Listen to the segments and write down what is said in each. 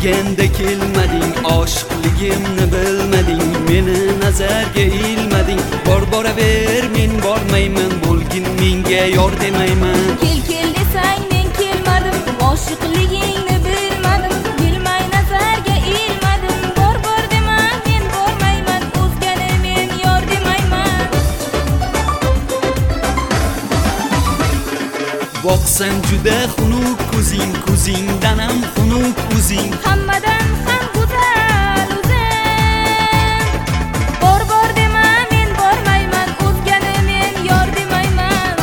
Deganda kelmading, oshiqligimni bilmading, meni nazarga ilmading. Boraver, men bormayman, bo'lgin menga yor demayman. Kel desang men kelmadim, oshiqligingni bilmadim, bilmay nazarga ilmadim. Bor dema, men bormayman, o'zgani men yor demayman. Boqsam juda xunuk ko'zing, ko'zingdan ham xunuk o'zing. Hammadan ham go'zal o'zing. Bor dema, men bormayman, o'zgani men yor demayman.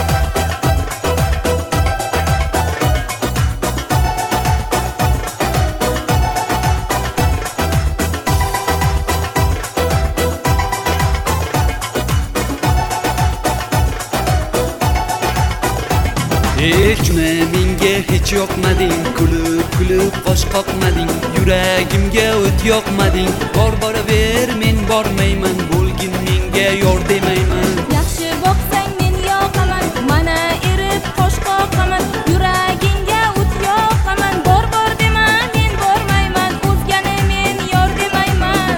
Juma menga hech yoqmading, kulib qosh qoqmading, yuragimga o't yoqmading. Boraver, men bormayman, bo'lgin menga yor demayman. Yaxshi boqsang men yoqaman, mana erib qosh qoqaman, yuragingga o't yoqaman. Bor dema, men bormayman, o'zgani men yor demayman.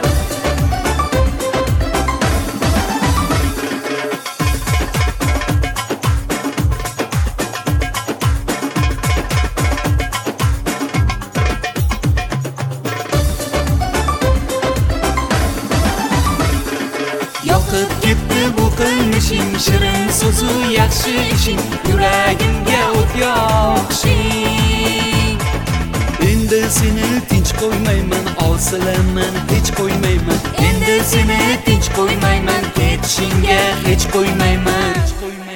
Yoqib ketdi bu qilmishing, shirin so'zu yaxshi ishing, yuragimga o't yoqishing. Endi seni tinch qo'ymayman, osilaman hech qo'ymayman. Endi seni tinch qo'ymayman, ketishingga hech qo'ymayman.